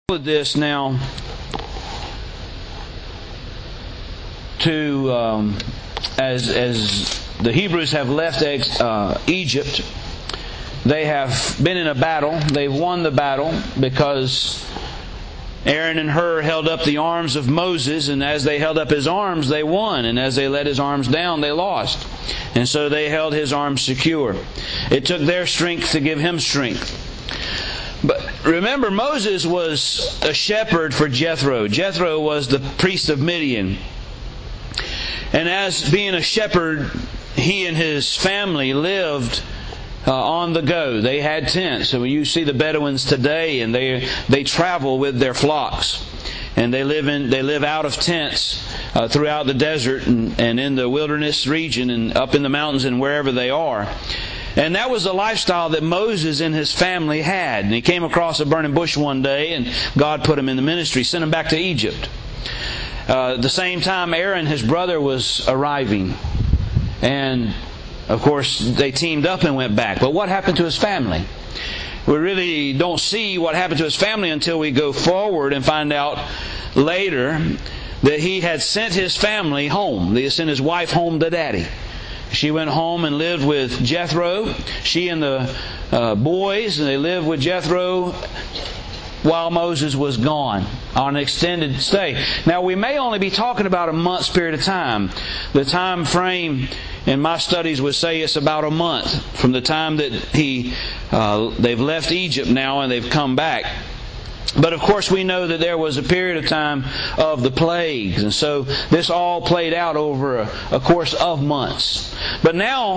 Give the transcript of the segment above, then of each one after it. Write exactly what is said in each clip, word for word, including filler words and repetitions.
With this now to um, as as the Hebrews have left uh, Egypt, they have been in a battle. They've won the battle because Aaron and Hur held up the arms of Moses, and as they held up his arms, they won, and as they let his arms down, they lost. And so they held his arms secure. It took their strength to give him strength. But remember, Moses was a shepherd for Jethro. Jethro was the priest of Midian. And as being a shepherd, he and his family lived uh, on the go. They had tents. So when you see the Bedouins today, and they they travel with their flocks, and they live in they live out of tents uh, throughout the desert and, and in the wilderness region and up in the mountains and wherever they are. And that was the lifestyle that Moses and his family had. And he came across a burning bush one day, and God put him in the ministry, sent him back to Egypt. Uh, at the same time, Aaron, his brother, was arriving. And, of course, they teamed up and went back. But what happened to his family? We really don't see what happened to his family until we go forward and find out later that he had sent his family home. He sent his wife home to daddy. She went home and lived with Jethro. She and the uh, boys, and they lived with Jethro while Moses was gone on an extended stay. Now, we may only be talking about a month's period of time. The time frame in my studies would say it's about a month from the time that he uh, they've left Egypt now and they've come back. But of course we know that there was a period of time of the plagues. And so this all played out over a, a course of months. But now,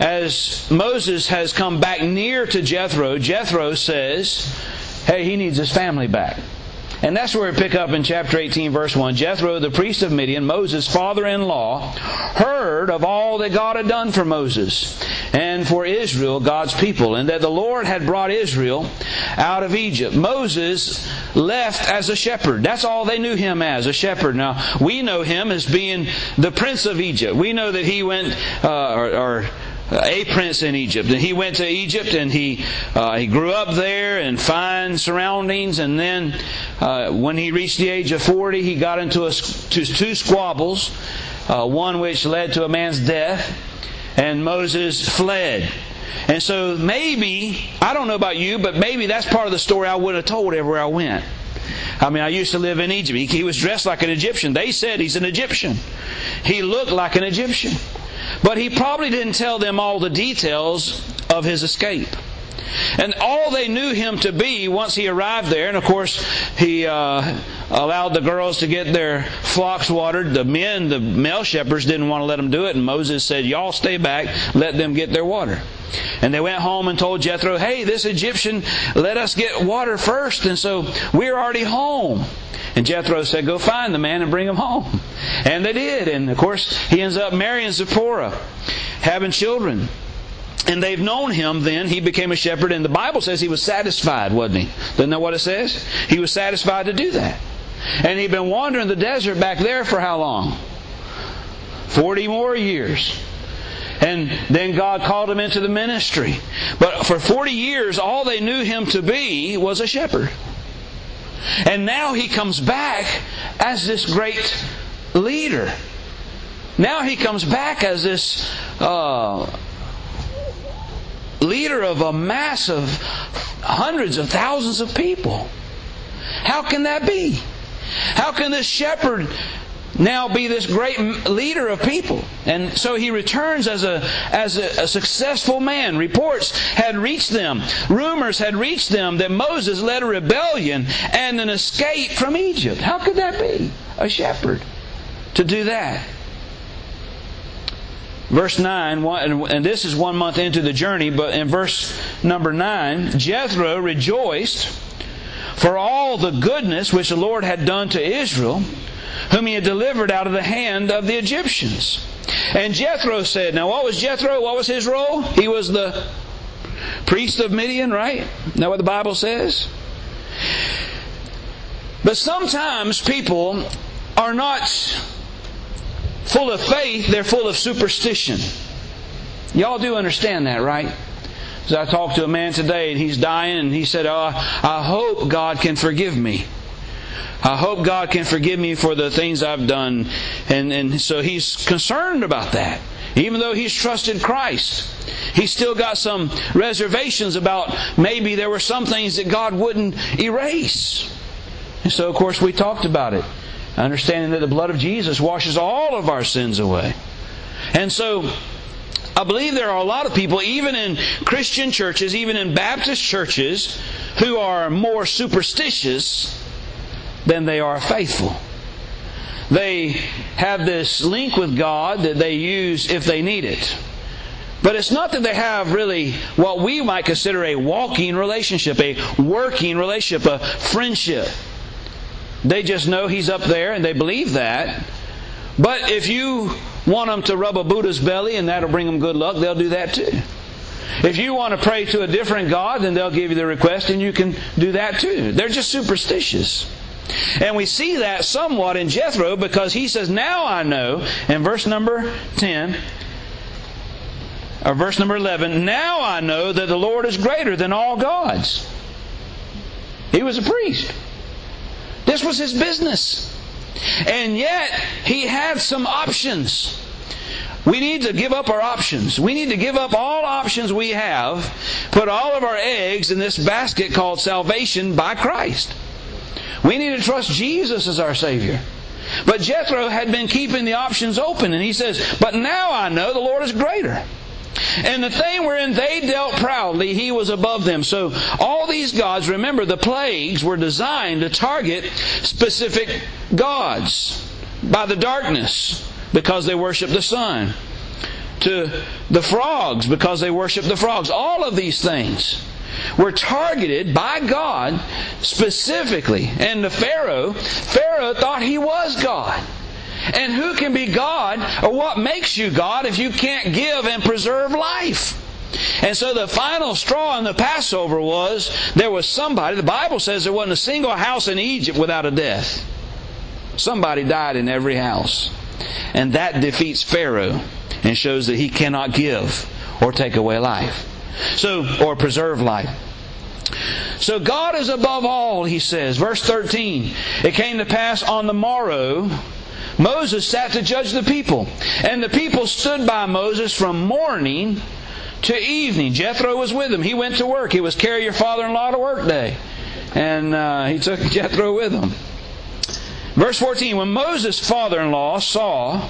as Moses has come back near to Jethro, Jethro says, hey, he needs his family back. And that's where we pick up in chapter eighteen, verse one. Jethro, the priest of Midian, Moses' father-in-law, heard of all that God had done for Moses and for Israel, God's people, and that the Lord had brought Israel out of Egypt. Moses left as a shepherd. That's all they knew him as, a shepherd. Now, we know him as being the prince of Egypt. We know that he went, uh, or, or a prince in Egypt. And he went to Egypt and he uh, he grew up there in fine surroundings. And then uh, when he reached the age of forty, he got into a, to two squabbles, uh, one which led to a man's death. And Moses fled. And so maybe, I don't know about you, but maybe that's part of the story I would have told everywhere I went. I mean, I used to live in Egypt. He, he was dressed like an Egyptian. They said he's an Egyptian. He looked like an Egyptian. But he probably didn't tell them all the details of his escape. And all they knew him to be once he arrived there, and of course he uh, allowed the girls to get their flocks watered. The men, the male shepherds, didn't want to let them do it. And Moses said, y'all stay back, let them get their water. And they went home and told Jethro, hey, this Egyptian let us get water first, and so we're already home. And Jethro said, go find the man and bring him home. And they did. And of course, he ends up marrying Zipporah, having children. And they've known him then. He became a shepherd. And the Bible says he was satisfied, wasn't he? Doesn't that what it says? He was satisfied to do that. And he'd been wandering the desert back there for how long? Forty more years. And then God called him into the ministry. But for forty years, all they knew him to be was a shepherd. And now he comes back as this great leader. Now he comes back as this uh, leader of a mass of hundreds of thousands of people. How can that be? How can this shepherd now be this great leader of people? And so he returns as a as a, a successful man. Reports had reached them, rumors had reached them that Moses led a rebellion and an escape from Egypt. How could that be? A shepherd to do that. Verse nine, and this is one month into the journey, but in verse number nine, Jethro rejoiced for all the goodness which the Lord had done to Israel, whom he had delivered out of the hand of the Egyptians. And Jethro said, now what was Jethro? What was his role? He was the priest of Midian, right? Isn't that what the Bible says? But sometimes people are not full of faith, they're full of superstition. Y'all do understand that, right? So I talked to a man today, and he's dying, and he said, oh, I hope God can forgive me. I hope God can forgive me for the things I've done. And, and so he's concerned about that. Even though he's trusted Christ, he's still got some reservations about maybe there were some things that God wouldn't erase. And so, of course, we talked about it, understanding that the blood of Jesus washes all of our sins away. And so, I believe there are a lot of people, even in Christian churches, even in Baptist churches, who are more superstitious than they are faithful. They have this link with God that they use if they need it. But it's not that they have really what we might consider a walking relationship, a working relationship, a friendship. They just know He's up there and they believe that. But if you want them to rub a Buddha's belly and that'll bring them good luck, they'll do that too. If you want to pray to a different God, then they'll give you the request and you can do that too. They're just superstitious. And we see that somewhat in Jethro, because he says, now I know, in verse number ten, or verse number eleven, now I know that the Lord is greater than all gods. He was a priest. This was his business. And yet, he had some options. We need to give up our options. We need to give up all options we have, put all of our eggs in this basket called salvation by Christ. We need to trust Jesus as our Savior. But Jethro had been keeping the options open, and he says, but now I know the Lord is greater. And the thing wherein they dealt proudly, He was above them. So all these gods, remember, the plagues were designed to target specific gods by the darkness, because they worship the sun, to the frogs because they worship the frogs. All of these things were targeted by God specifically. And the Pharaoh, Pharaoh thought he was God. And who can be God, or what makes you God, if you can't give and preserve life? And so the final straw in the Passover was, there was somebody, the Bible says there wasn't a single house in Egypt without a death. Somebody died in every house. And that defeats Pharaoh and shows that he cannot give or take away life. So, or preserve life. So God is above all, he says. Verse thirteen, it came to pass on the morrow, Moses sat to judge the people. And the people stood by Moses from morning to evening. Jethro was with him. He went to work. He was carry your father-in-law to work day. And uh, he took Jethro with him. Verse fourteen, when Moses' father-in-law saw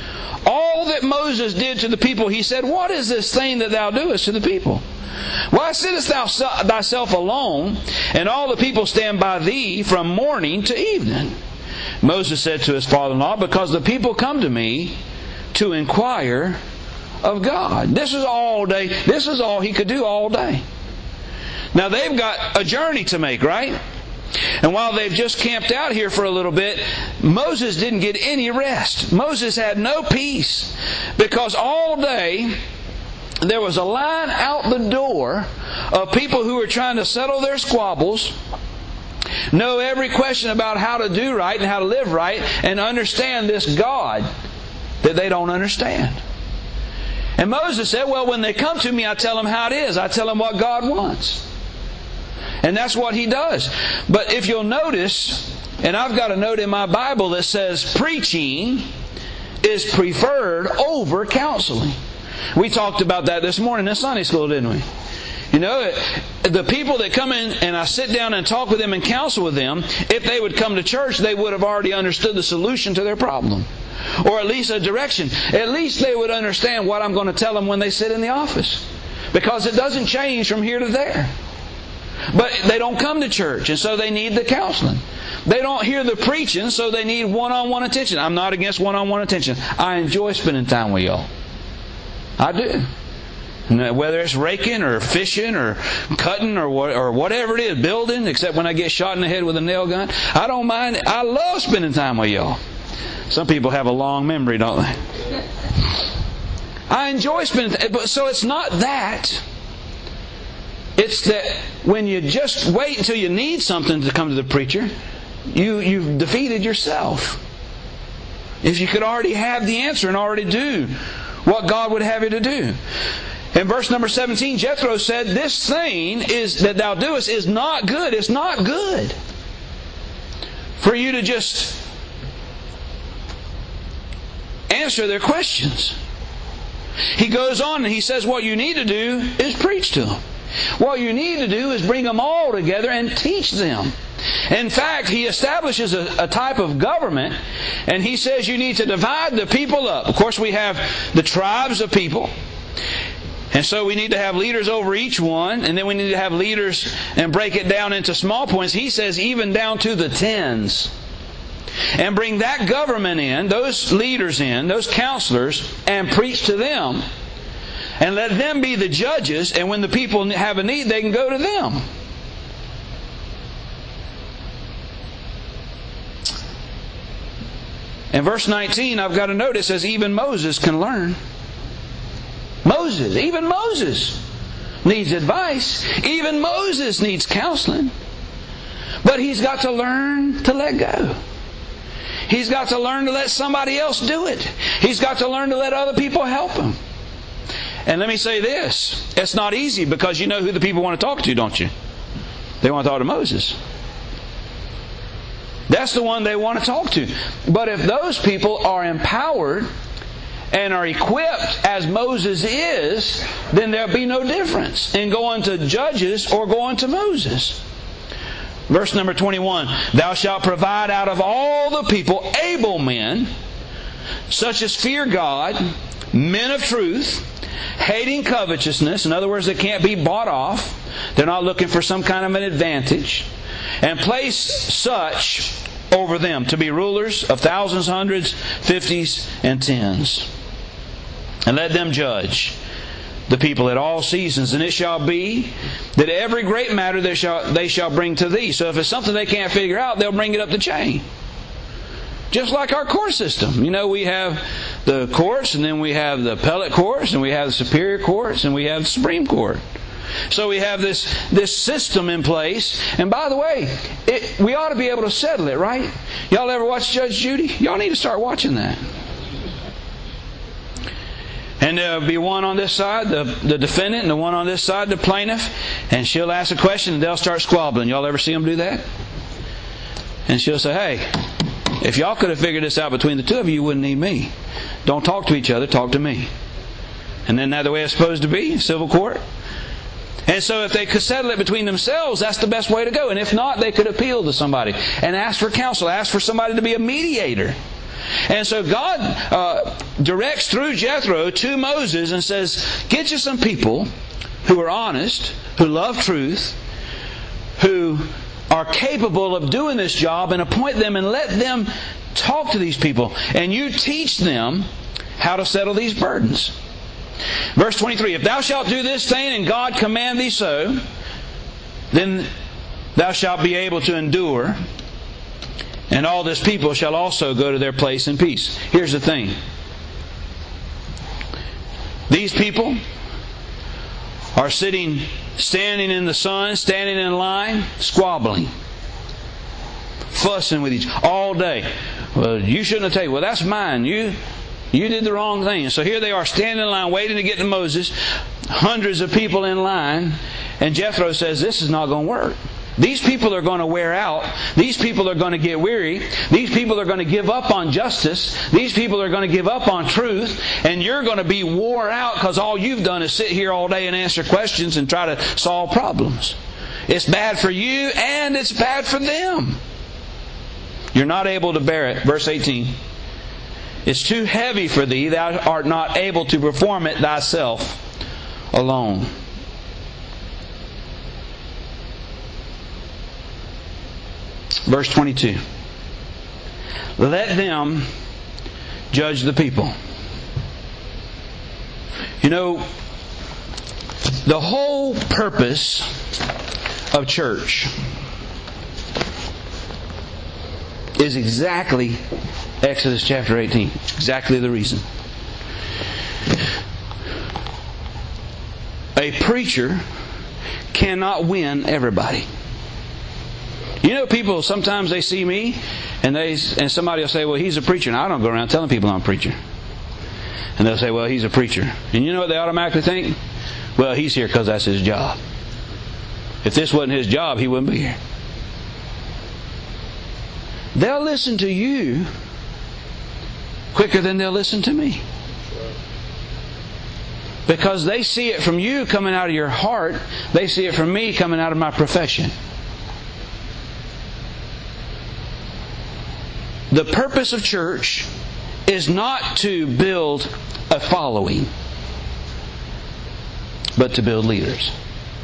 all that Moses did to the people, he said, what is this thing that thou doest to the people? Why sittest thou thyself alone, and all the people stand by thee from morning to evening? Moses said to his father-in-law, because the people come to me to inquire of God. This is all day. This is all he could do all day. Now they've got a journey to make, right? And while they've just camped out here for a little bit, Moses didn't get any rest. Moses had no peace, because all day there was a line out the door of people who were trying to settle their squabbles, know every question about how to do right and how to live right, and understand this God that they don't understand. And Moses said, well, when they come to me, I tell them how it is. I tell them what God wants. And that's what he does. But if you'll notice, and I've got a note in my Bible that says preaching is preferred over counseling. We talked about that this morning in Sunday school, didn't we? You know, the people that come in and I sit down and talk with them and counsel with them, if they would come to church, they would have already understood the solution to their problem. Or at least a direction. At least they would understand what I'm going to tell them when they sit in the office. Because it doesn't change from here to there. But they don't come to church, and so they need the counseling. They don't hear the preaching, so they need one-on-one attention. I'm not against one-on-one attention. I enjoy spending time with y'all. I do. Whether it's raking or fishing or cutting or what, or whatever it is, building, except when I get shot in the head with a nail gun. I don't mind it. I love spending time with y'all. Some people have a long memory, don't they? I enjoy spending time. But so it's not that. It's that when you just wait until you need something to come to the preacher, you, you've defeated yourself. If you could already have the answer and already do what God would have you to do. In verse number seventeen, Jethro said, this thing is that thou doest is not good. It's not good for you to just answer their questions. He goes on and he says what you need to do is preach to them. What you need to do is bring them all together and teach them. In fact, he establishes a, a type of government, and he says you need to divide the people up. Of course, we have the tribes of people, and so we need to have leaders over each one, and then we need to have leaders and break it down into small points. He says even down to the tens. And bring that government in, those leaders in, those counselors, and preach to them. And let them be the judges, and when the people have a need, they can go to them. In verse nineteen, I've got a note, it says, even Moses can learn. Moses, even Moses needs advice. Even Moses needs counseling. But he's got to learn to let go. He's got to learn to let somebody else do it. He's got to learn to let other people help him. And let me say this. It's not easy because you know who the people want to talk to, don't you? They want to talk to Moses. That's the one they want to talk to. But if those people are empowered and are equipped as Moses is, then there'll be no difference in going to Judges or going to Moses. Verse number twenty-one, thou shalt provide out of all the people able men, such as fear God, men of truth, hating covetousness. In other words, they can't be bought off. They're not looking for some kind of an advantage. And place such over them to be rulers of thousands, hundreds, fifties, and tens. And let them judge the people at all seasons. And it shall be that every great matter that shall, they shall bring to thee. So if it's something they can't figure out, they'll bring it up the chain. Just like our court system. You know, we have the courts, and then we have the appellate courts, and we have the superior courts, and we have the Supreme Court. So we have this, this system in place. And by the way, it, we ought to be able to settle it, right? Y'all ever watch Judge Judy? Y'all need to start watching that. And there'll be one on this side, the, the defendant, and the one on this side, the plaintiff. And she'll ask a question, and they'll start squabbling. Y'all ever see them do that? And she'll say, hey, if y'all could have figured this out between the two of you, you wouldn't need me. Don't talk to each other, talk to me. And then that's the way it's supposed to be, civil court. And so if they could settle it between themselves, that's the best way to go. And if not, they could appeal to somebody and ask for counsel, ask for somebody to be a mediator. And so God uh, directs through Jethro to Moses and says, get you some people who are honest, who love truth, who are capable of doing this job, and appoint them and let them talk to these people. And you teach them how to settle these burdens. Verse twenty-three, if thou shalt do this thing and God command thee so, then thou shalt be able to endure, and all this people shall also go to their place in peace. Here's the thing. These people are sitting, standing in the sun, standing in line, squabbling, fussing with each other all day. Well, you shouldn't have taken. Well, that's mine. You you did the wrong thing. So here they are standing in line waiting to get to Moses. Hundreds of people in line. And Jethro says, this is not going to work. These people are going to wear out. These people are going to get weary. These people are going to give up on justice. These people are going to give up on truth. And you're going to be wore out because all you've done is sit here all day and answer questions and try to solve problems. It's bad for you and it's bad for them. You're not able to bear it. Verse eighteen. It's too heavy for thee. Thou art not able to perform it thyself alone. Verse twenty-two. Let them judge the people. You know, the whole purpose of church is exactly Exodus chapter eighteen. Exactly the reason. A preacher cannot win everybody. You know, people, sometimes they see me and they and somebody will say, well, he's a preacher. And I don't go around telling people I'm a preacher. And they'll say, well, he's a preacher. And you know what they automatically think? Well, he's here because that's his job. If this wasn't his job, he wouldn't be here. They'll listen to you quicker than they'll listen to me. Because they see it from you coming out of your heart. They see it from me coming out of my profession. The purpose of church is not to build a following, but to build leaders.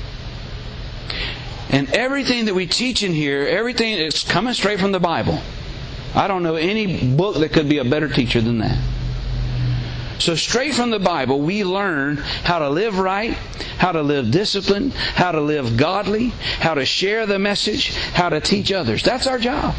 And everything that we teach in here, everything is coming straight from the Bible. I don't know any book that could be a better teacher than that. So straight from the Bible, we learn how to live right, how to live disciplined, how to live godly, how to share the message, how to teach others. That's our job.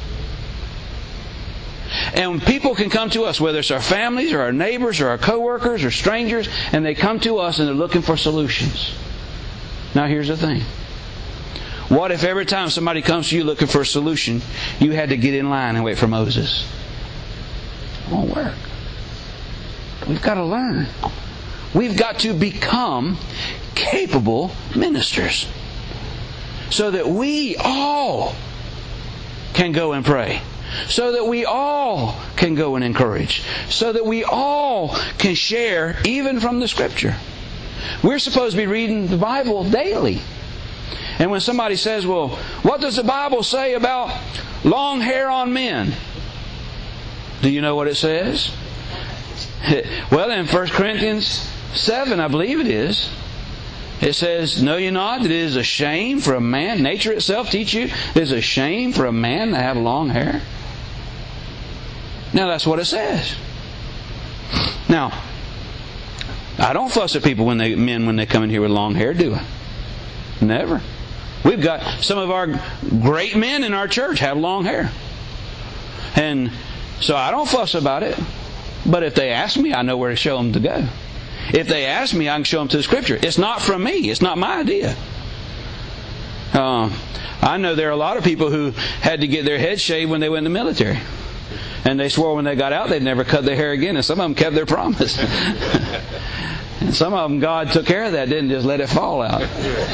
And people can come to us, whether it's our families or our neighbors or our coworkers or strangers, and they come to us and they're looking for solutions. Now here's the thing. What if every time somebody comes to you looking for a solution, you had to get in line and wait for Moses? It won't work. We've got to learn. We've got to become capable ministers so that we all can go and pray. So that we all can go and encourage. So that we all can share even from the Scripture. We're supposed to be reading the Bible daily. And when somebody says, well, what does the Bible say about long hair on men? Do you know what it says? Well, in First Corinthians seven, I believe it is, it says, know ye not that it is a shame for a man, nature itself teach you, it is a shame for a man to have long hair? Now, that's what it says. Now, I don't fuss at people when they men when they come in here with long hair, do I? Never. We've got some of our great men in our church have long hair. And so I don't fuss about it. But if they ask me, I know where to show them to go. If they ask me, I can show them to the Scripture. It's not from me. It's not my idea. Uh, I know there are a lot of people who had to get their head shaved when they went in the military. And they swore when they got out they'd never cut their hair again. And some of them kept their promise. And some of them, God took care of that, didn't just let it fall out.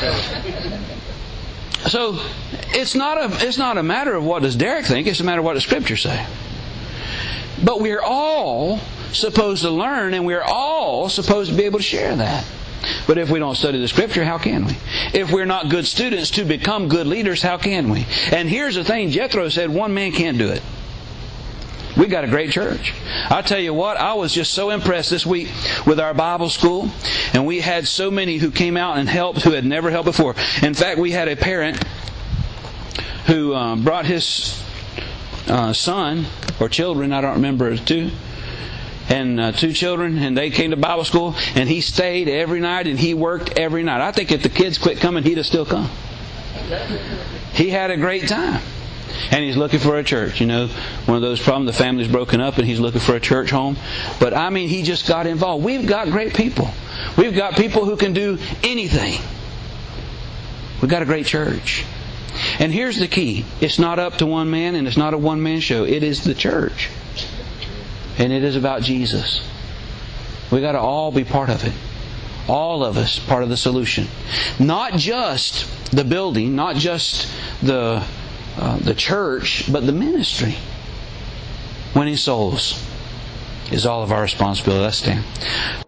So it's not a it's not a matter of what does Derek think. It's a matter of what the Scriptures say. But we're all supposed to learn, and we're all supposed to be able to share that. But if we don't study the Scripture, how can we? If we're not good students to become good leaders, how can we? And here's the thing, Jethro said one man can't do it. We got a great church. I tell you what, I was just so impressed this week with our Bible school. And we had so many who came out and helped who had never helped before. In fact, we had a parent who uh, brought his uh, son or children, I don't remember, two. And uh, two children, and they came to Bible school, and he stayed every night, and he worked every night. I think if the kids quit coming, he'd have still come. He had a great time. And he's looking for a church. You know, one of those problems, the family's broken up and he's looking for a church home. But I mean, he just got involved. We've got great people. We've got people who can do anything. We've got a great church. And here's the key. It's not up to one man and it's not a one-man show. It is the church. And it is about Jesus. We've got to all be part of it. All of us part of the solution. Not just the building, not just the uh, the church, but the ministry. Winning souls is all of our responsibility. Let's stand.